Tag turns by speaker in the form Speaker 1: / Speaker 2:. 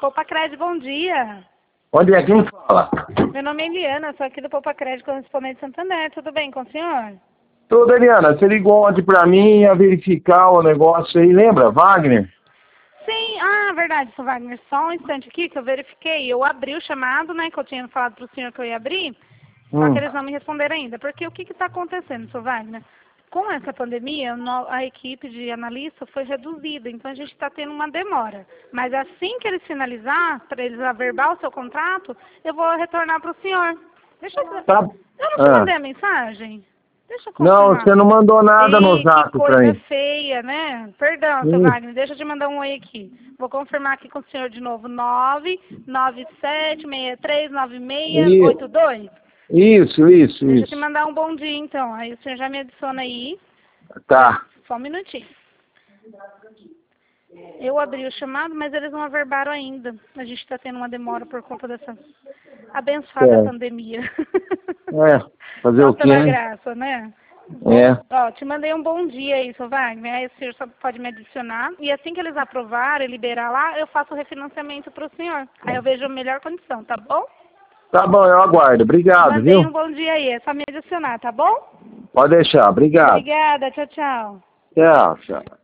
Speaker 1: Poupa Crédito, bom dia.
Speaker 2: Onde é? Quem fala?
Speaker 1: Meu nome é Eliana, sou aqui do Poupa Crédito, correspondente de Santander. Tudo bem com o senhor?
Speaker 2: Tudo, Eliana. Você ligou ontem pra mim ia verificar o negócio aí, lembra? Wagner?
Speaker 1: Sim, verdade, seu Wagner. Só um instante aqui que eu verifiquei. Eu abri o chamado, né, que eu tinha falado pro senhor que eu ia abrir, só que eles não me responderam ainda. Porque o que está acontecendo, seu Wagner? Com essa pandemia, a equipe de analista foi reduzida, então a gente está tendo uma demora. Mas assim que eles finalizar, para eles averbar o seu contrato, eu vou retornar para o senhor. Deixa eu...
Speaker 2: Tá.
Speaker 1: Eu não te mandei a mensagem? Deixa eu
Speaker 2: Não,
Speaker 1: confirmar.
Speaker 2: você não mandou nada no zap
Speaker 1: Que
Speaker 2: pra
Speaker 1: coisa
Speaker 2: mim.
Speaker 1: feia, né? Perdão, seu Wagner, deixa eu te mandar um oi aqui. Vou confirmar aqui com o senhor de novo. 997639682.
Speaker 2: Isso.
Speaker 1: Deixa eu te mandar um bom dia, então. Aí o senhor já me adiciona aí.
Speaker 2: Tá.
Speaker 1: Só um minutinho. Eu abri o chamado, mas eles não averbaram ainda. A gente está tendo uma demora por conta dessa abençoada pandemia.
Speaker 2: Fazer
Speaker 1: Só
Speaker 2: o quê,
Speaker 1: pela
Speaker 2: hein?
Speaker 1: graça, né? Ó, te mandei um bom dia aí, seu Wagner. Aí o senhor só pode me adicionar. E assim que eles aprovarem, liberar lá, eu faço o refinanciamento para o senhor. Aí eu vejo a melhor condição, tá bom?
Speaker 2: Tá bom, eu aguardo. Obrigado,
Speaker 1: Mandei
Speaker 2: viu?
Speaker 1: um bom dia aí. É só me adicionar, tá bom?
Speaker 2: Pode deixar. Obrigado.
Speaker 1: Obrigada. Tchau, tchau.
Speaker 2: Tchau.